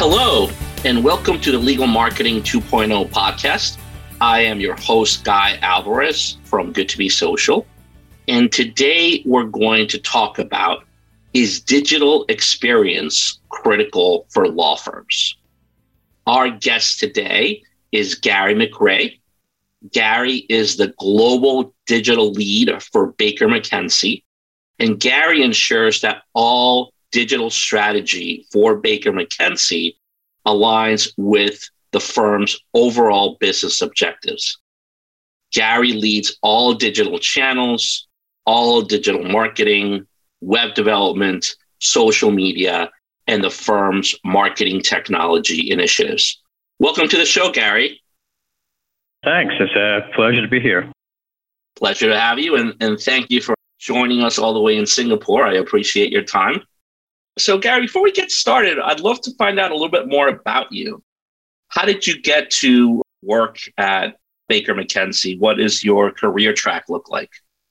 Hello, and welcome to the Legal Marketing 2.0 podcast. I am your host, Guy Alvarez from Good to Be Social. And today we're going to talk about, is digital experience critical for law firms? Our guest today is Gary McRae. Gary is the global digital lead for Baker McKenzie. And Gary ensures that all digital strategy for Baker McKenzie aligns with the firm's overall business objectives. Gary leads all digital channels, all digital marketing, web development, social media, and the firm's marketing technology initiatives. Welcome to the show, Gary. Thanks. It's a pleasure to be here. Pleasure to have you, and thank you for joining us all the way in Singapore. I appreciate your time. So, Gary, before we get started, I'd love to find out a little bit more about you. How did you get to work at Baker McKenzie? What does your career track look like?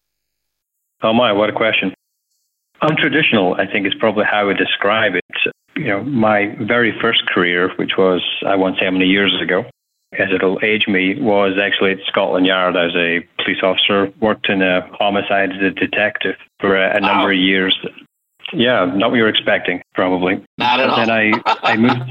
Oh my, what a question. Untraditional, I think, is probably how I would describe it. You know, my very first career, which was, I won't say how many years ago, as it'll age me, was actually at Scotland Yard as a police officer, worked in a homicide as a detective for a number of years. Yeah, not what you were expecting, probably. Not at all. Then I moved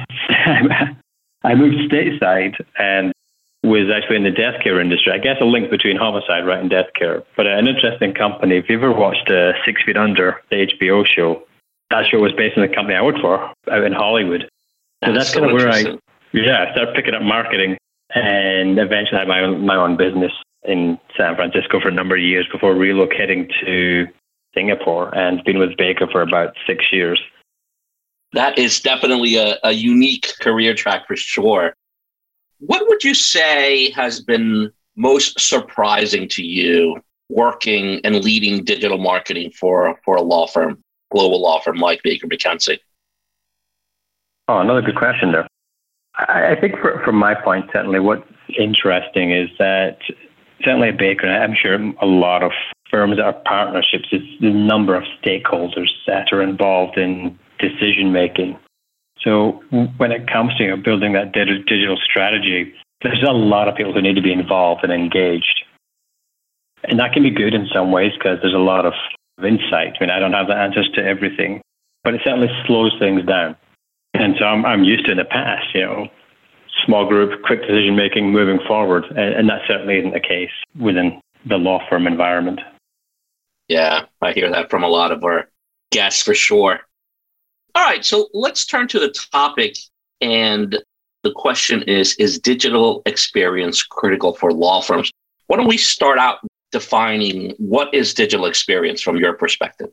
I moved stateside and was actually in the death care industry. I guess a link between homicide, right, and death care. But an interesting company. If you ever watched 6 Feet Under, the HBO show, that show was based on the company I worked for out in Hollywood. So that's kind of where I started picking up marketing and eventually had my own business in San Francisco for a number of years before relocating to Singapore and been with Baker for about 6 years. That is definitely a unique career track for sure. What would you say has been most surprising to you working and leading digital marketing for a law firm, global law firm like Baker McKenzie? Oh, another good question there. I think from my point, certainly what's interesting is that certainly at Baker, and I'm sure a lot of firms that are partnerships, is the number of stakeholders that are involved in decision making. So when it comes to building that digital strategy, there's a lot of people who need to be involved and engaged. And that can be good in some ways because there's a lot of insight. I mean, I don't have the answers to everything, but it certainly slows things down. And so I'm used to in the past, small group, quick decision making, moving forward. And that certainly isn't the case within the law firm environment. Yeah, I hear that from a lot of our guests for sure. All right, so let's turn to the topic. And the question is digital experience critical for law firms? Why don't we start out defining what is digital experience from your perspective?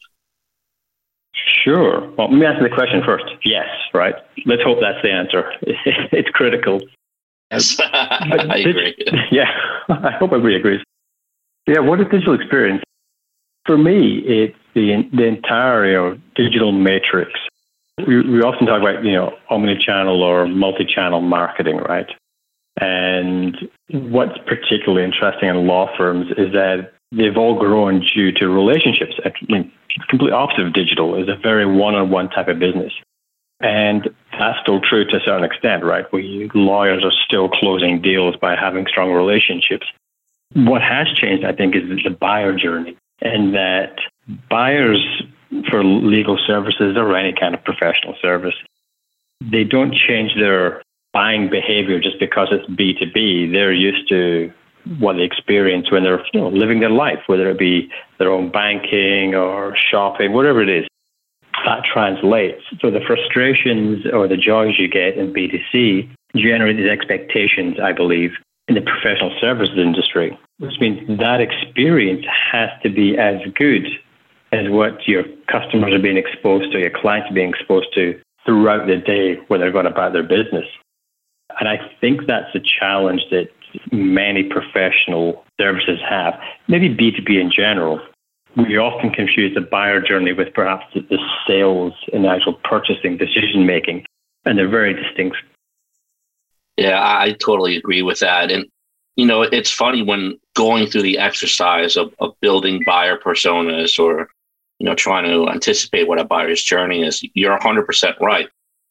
Sure. Well, let me answer the question first. Yes, right? Let's hope that's the answer. It's critical. Yes, I agree. Yeah, I hope everybody agrees. Yeah, what is digital experience? For me, it's the entire digital matrix. We often talk about, omni-channel or multi-channel marketing, right? And what's particularly interesting in law firms is that they've all grown due to relationships. I mean, it's completely opposite of digital. It's a very one-on-one type of business. And that's still true to a certain extent, right? Lawyers are still closing deals by having strong relationships. What has changed, I think, is the buyer journey, and that buyers for legal services or any kind of professional service, they don't change their buying behavior just because it's B2B. They're used to what they experience when they're living their life, whether it be their own banking or shopping, whatever it is. That translates. So the frustrations or the joys you get in B2C generate these expectations, I believe, in the professional services industry, which means that experience has to be as good as what your customers are being exposed to, your clients are being exposed to throughout the day when they're going about their business. And I think that's a challenge that many professional services have, maybe B2B in general. We often confuse the buyer journey with perhaps the sales and the actual purchasing decision-making, and they're very distinct. Yeah, I totally agree with that. And, it's funny when going through the exercise of building buyer personas or, trying to anticipate what a buyer's journey is, you're 100% right.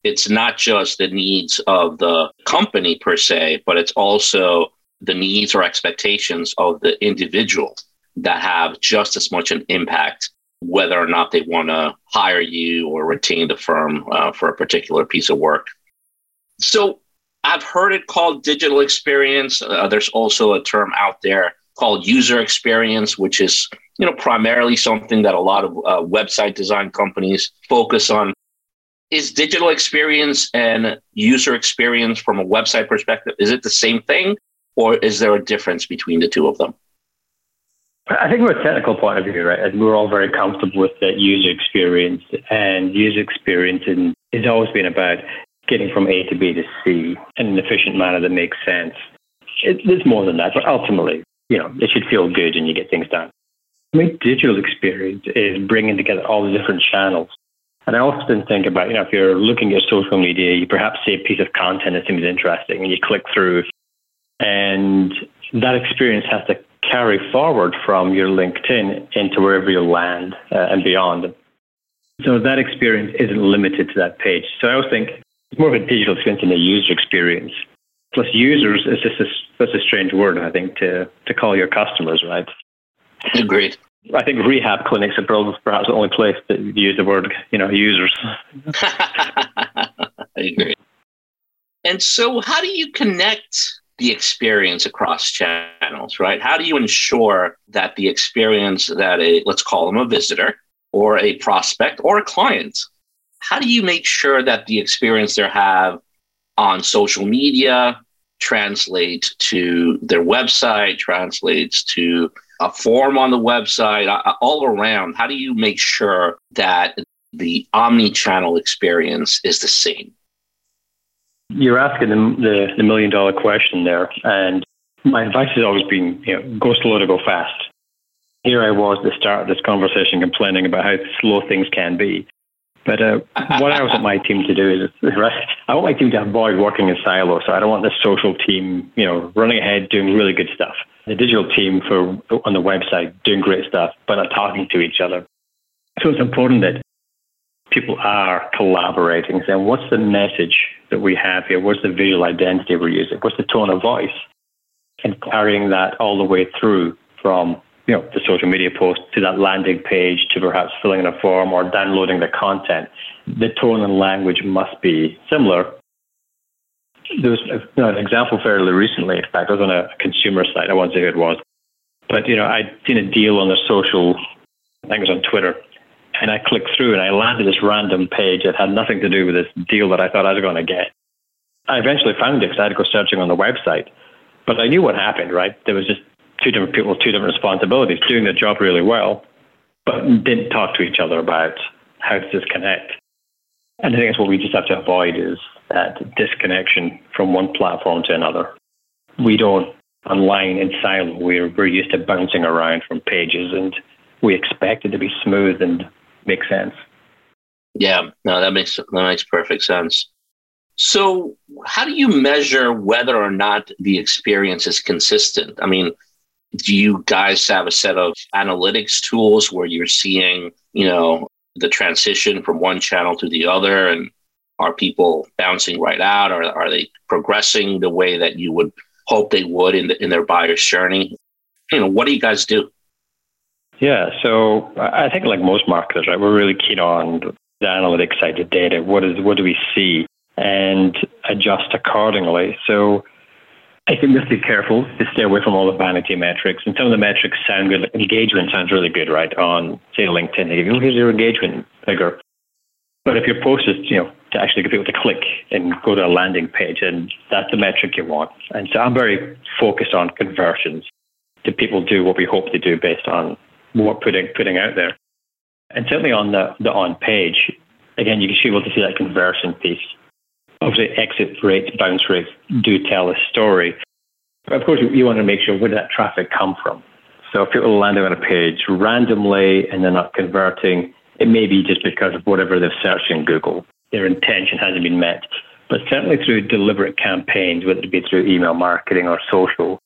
it's not just the needs of the company per se, but it's also the needs or expectations of the individual that have just as much an impact, whether or not they want to hire you or retain the firm for a particular piece of work. So I've heard it called digital experience. There's also a term out there called user experience, which is, primarily something that a lot of website design companies focus on. Is digital experience and user experience from a website perspective, is it the same thing, or is there a difference between the two of them? I think from a technical point of view, right, and we're all very comfortable with that user experience, and user experience has always been about getting from A to B to C in an efficient manner that makes sense. There's more than that, but ultimately, it should feel good and you get things done. I mean, digital experience is bringing together all the different channels. And I often think about, if you're looking at social media, you perhaps see a piece of content that seems interesting and you click through, and that experience has to carry forward from your LinkedIn into wherever you land and beyond. So that experience isn't limited to that page. So I always think it's more of a digital experience than a user experience. Plus users is just that's a strange word, I think, to call your customers, right? Agreed. I think rehab clinics are perhaps the only place that you use the word, users. I agree. And so how do you connect the experience across channels, right? How do you ensure that the experience that let's call them a visitor or a prospect or a client, how do you make sure that the experience they have on social media translates to their website, translates to a form on the website, all around? How do you make sure that the omni-channel experience is the same? You're asking the million-dollar question there, and my advice has always been, go slow to go fast. Here I was at the start of this conversation complaining about how slow things can be. But what I want my team to do is, I want my team to avoid working in silos. So I don't want the social team, running ahead, doing really good stuff. The digital team on the website doing great stuff, but not talking to each other. So it's important that people are collaborating, saying, what's the message that we have here? What's the visual identity we're using? What's the tone of voice? And carrying that all the way through from the social media post to that landing page to perhaps filling in a form or downloading the content. The tone and language must be similar. There was an example fairly recently. In fact, I was on a consumer site. I won't say who it was. But, I'd seen a deal on the social, I think it was on Twitter, and I clicked through and I landed this random page that had nothing to do with this deal that I thought I was going to get. I eventually found it because I had to go searching on the website. But I knew what happened, right? There was just two different people with two different responsibilities, doing their job really well, but didn't talk to each other about how does this connect. And I think that's what we just have to avoid is that disconnection from one platform to another. We don't online in silo. We're used to bouncing around from pages, and we expect it to be smooth and make sense. Yeah, no, that makes perfect sense. So how do you measure whether or not the experience is consistent? I mean, do you guys have a set of analytics tools where you're seeing, the transition from one channel to the other? And are people bouncing right out? Or are they progressing the way that you would hope they would in their buyer's journey? What do you guys do? Yeah, so I think like most marketers, right, we're really keen on the analytics side of data. What do we see? And adjust accordingly. So I think we have to be careful to stay away from all the vanity metrics. And some of the metrics sound good. Engagement sounds really good, right? On, say, LinkedIn, they give you, here's your engagement figure. But if your post is, to actually get people to click and go to a landing page, and that's the metric you want. And so I'm very focused on conversions. Do people do what we hope they do based on what we're putting out there? And certainly on the on page, again, you should be able to see that conversion piece. Obviously, exit rates, bounce rates do tell a story. But of course, you want to make sure where did that traffic come from. So if people are landing on a page randomly and they're not converting, it may be just because of whatever they've searched in Google. Their intention hasn't been met. But certainly through deliberate campaigns, whether it be through email marketing or social,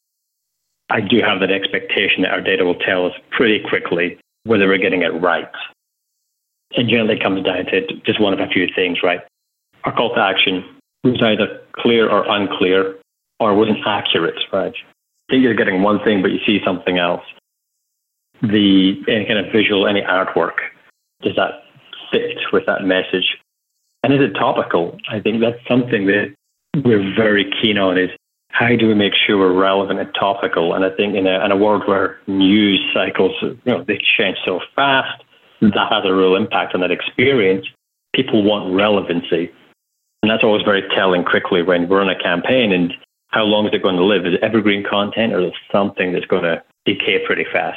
I do have that expectation that our data will tell us pretty quickly whether we're getting it right. And generally it comes down to just one of a few things, right? our call to action was either clear or unclear, or wasn't accurate, right? I think you're getting one thing, but you see something else. Any kind of visual, any artwork, does that fit with that message? And is it topical? I think that's something that we're very keen on, is how do we make sure we're relevant and topical? And I think in a world where news cycles, they change so fast, that has a real impact on that experience. People want relevancy. And that's always very telling quickly when we're on a campaign, and how long is it going to live? Is it evergreen content, or is it something that's going to decay pretty fast?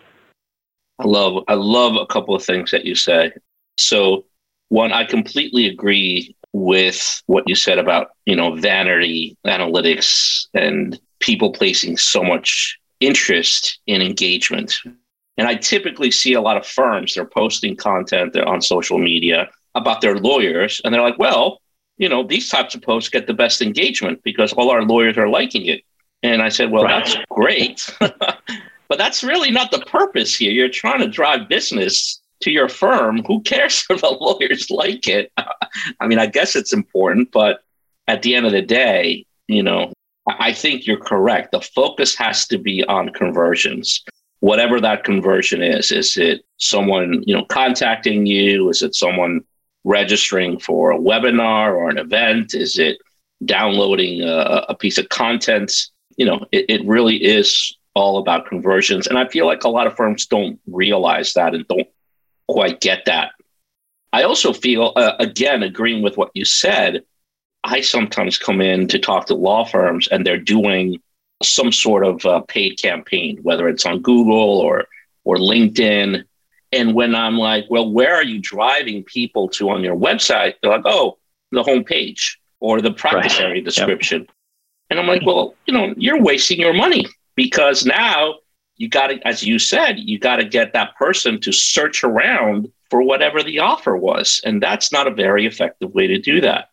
I love a couple of things that you say. So one, I completely agree with what you said about, vanity analytics and people placing so much interest in engagement. And I typically see a lot of firms, they're posting content on social media about their lawyers. And they're like, well, these types of posts get the best engagement because all our lawyers are liking it. And I said, well, right. That's great. But that's really not the purpose here. You're trying to drive business to your firm. Who cares if the lawyers like it? I mean, I guess it's important, but at the end of the day, I think you're correct. The focus has to be on conversions. Whatever that conversion is it someone, contacting you? Is it someone registering for a webinar or an event? Is it downloading a piece of content? It really is all about conversions. And I feel like a lot of firms don't realize that and don't quite get that. I also feel, again, agreeing with what you said, I sometimes come in to talk to law firms and they're doing some sort of paid campaign, whether it's on Google or LinkedIn. And when I'm like, well, where are you driving people to on your website? They're like, oh, the homepage or the practice area description. Yep. And I'm like, well, you're wasting your money because now you got to, as you said, you got to get that person to search around for whatever the offer was. And that's not a very effective way to do that.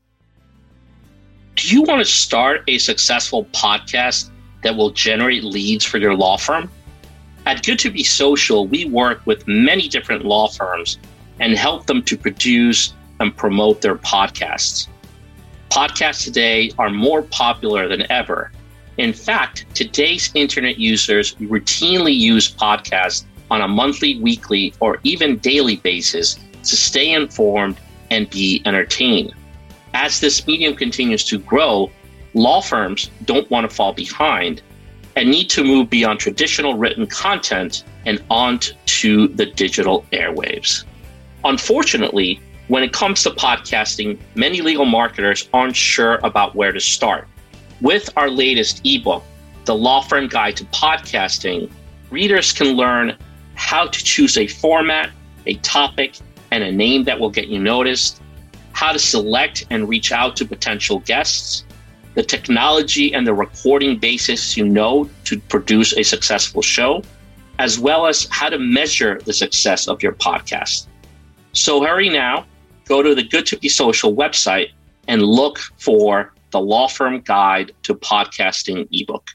Do you want to start a successful podcast that will generate leads for your law firm? At Good to Be Social, we work with many different law firms and help them to produce and promote their podcasts. Podcasts today are more popular than ever. In fact, today's internet users routinely use podcasts on a monthly, weekly, or even daily basis to stay informed and be entertained. As this medium continues to grow, law firms don't want to fall behind and need to move beyond traditional written content and onto the digital airwaves. Unfortunately, when it comes to podcasting, many legal marketers aren't sure about where to start. With our latest ebook, The Law Firm Guide to Podcasting, readers can learn how to choose a format, a topic, and a name that will get you noticed, how to select and reach out to potential guests, the technology and the recording basis to produce a successful show, as well as how to measure the success of your podcast. So hurry now, go to the Good to Be Social website and look for the Law Firm Guide to Podcasting ebook.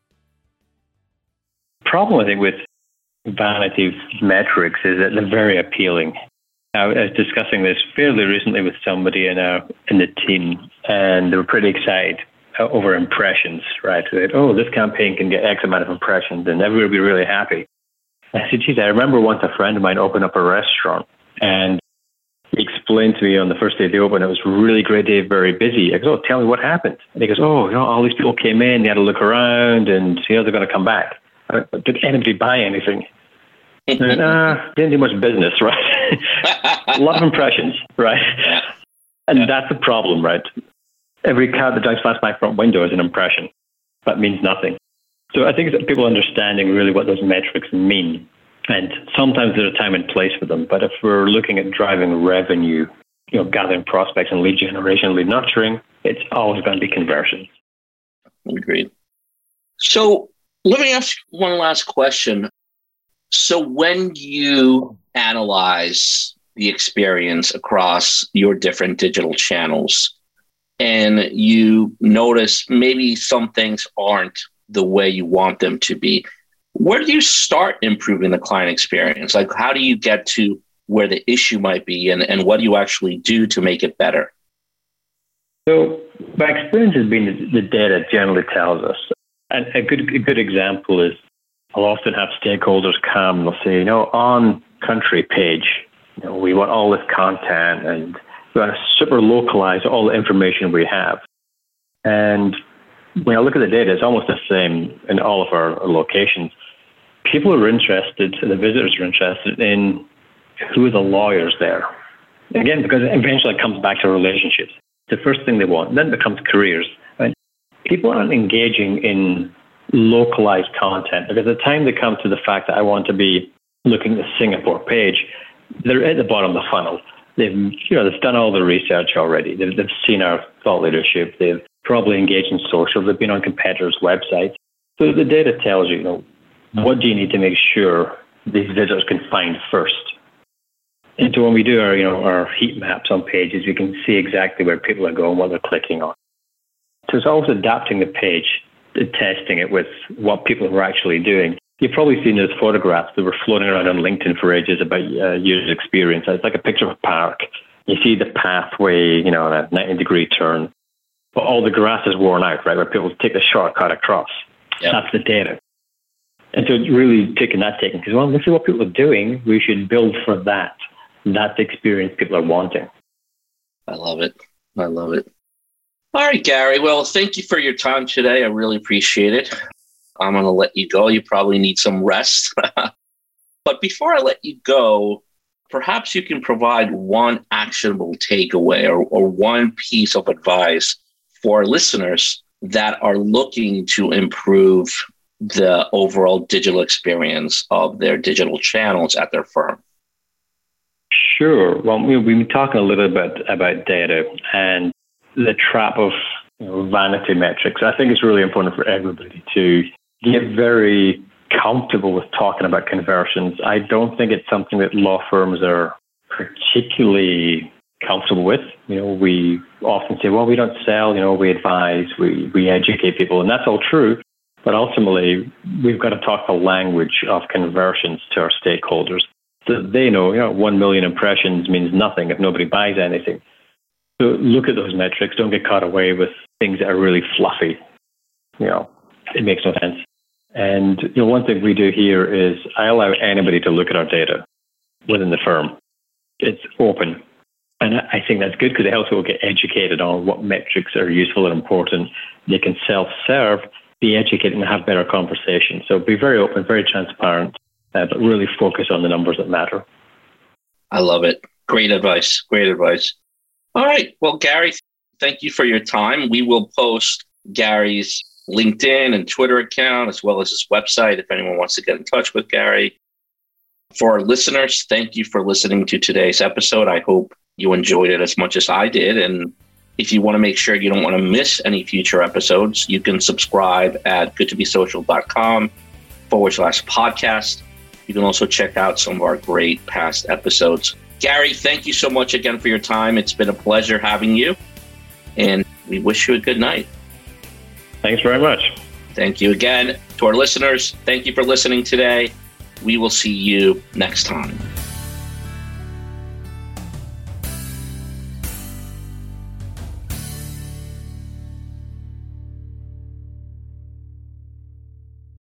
Problem, I think, with vanity metrics is that they're very appealing. I was discussing this fairly recently with somebody in the team, and they were pretty excited over impressions, right? That, oh, this campaign can get X amount of impressions, and everybody will be really happy. I said, geez, I remember once a friend of mine opened up a restaurant, and he explained to me on the first day they opened, it was a really great day, very busy. I go, oh, tell me what happened. And he goes, oh, all these people came in, they had to look around, and they're going to come back. Did anybody buy anything? Didn't do much business, right? A lot of impressions, right? And that's the problem, right? Every car that drives past my front window is an impression. That means nothing. So I think it's people understanding really what those metrics mean. And sometimes there's a time and place for them. But if we're looking at driving revenue, gathering prospects and lead generation, lead nurturing, it's always going to be conversion. Agreed. So let me ask one last question. So when you analyze the experience across your different digital channels and you notice maybe some things aren't the way you want them to be, where do you start improving the client experience? Like, how do you get to where the issue might be and what do you actually do to make it better? So my experience has been that the data generally tells us. And a good example is I'll often have stakeholders come and they'll say, on country page, we want all this content and we want to super localize all the information we have. And when I look at the data, it's almost the same in all of our locations. People are interested, the visitors are interested in who are the lawyers there. Again, because eventually it comes back to relationships. The first thing they want, then it becomes careers. Right? People aren't engaging in localized content because the time they come to the fact that I want to be looking at the Singapore page, they're at the bottom of the funnel. They've done all the research already. They've seen our thought leadership. They've probably engaged in social. They've been on competitors' websites. So the data tells you, what do you need to make sure these visitors can find first? And so when we do our heat maps on pages, we can see exactly where people are going, what they're clicking on. So it's always adapting the page, testing it with what people are actually doing. You've probably seen those photographs that were floating around on LinkedIn for ages about user experience. It's like a picture of a park. You see the pathway, a 90-degree turn, but all the grass is worn out, right, where people take the shortcut across. Yep. That's the data. And so it's really taking that because, this is what people are doing. We should build for that. That's the experience people are wanting. I love it. All right, Gary. Well, thank you for your time today. I really appreciate it. I'm going to let you go. You probably need some rest. But before I let you go, perhaps you can provide one actionable takeaway or one piece of advice for our listeners that are looking to improve the overall digital experience of their digital channels at their firm. Sure. Well, we've been talking a little bit about data and the trap of vanity metrics. I think it's really important for everybody to get very comfortable with talking about conversions. I don't think it's something that law firms are particularly comfortable with. We often say, we don't sell, we advise, we educate people, and that's all true. But ultimately, we've got to talk the language of conversions to our stakeholders so that they know, 1 million impressions means nothing if nobody buys anything. So look at those metrics. Don't get caught away with things that are really fluffy. It makes no sense. And one thing we do here is I allow anybody to look at our data within the firm. It's open. And I think that's good because it helps people get educated on what metrics are useful and important. They can self-serve, be educated, and have better conversations. So be very open, very transparent, but really focus on the numbers that matter. I love it. Great advice. All right. Well, Gary, thank you for your time. We will post Gary's LinkedIn and Twitter account, as well as his website, if anyone wants to get in touch with Gary. For our listeners, thank you for listening to today's episode. I hope you enjoyed it as much as I did. And if you want to make sure you don't want to miss any future episodes, you can subscribe at goodtobesocial.com/podcast. You can also check out some of our great past episodes. Gary, thank you so much again for your time. It's been a pleasure having you, and we wish you a good night. Thanks very much. Thank you again. To our listeners, thank you for listening today. We will see you next time.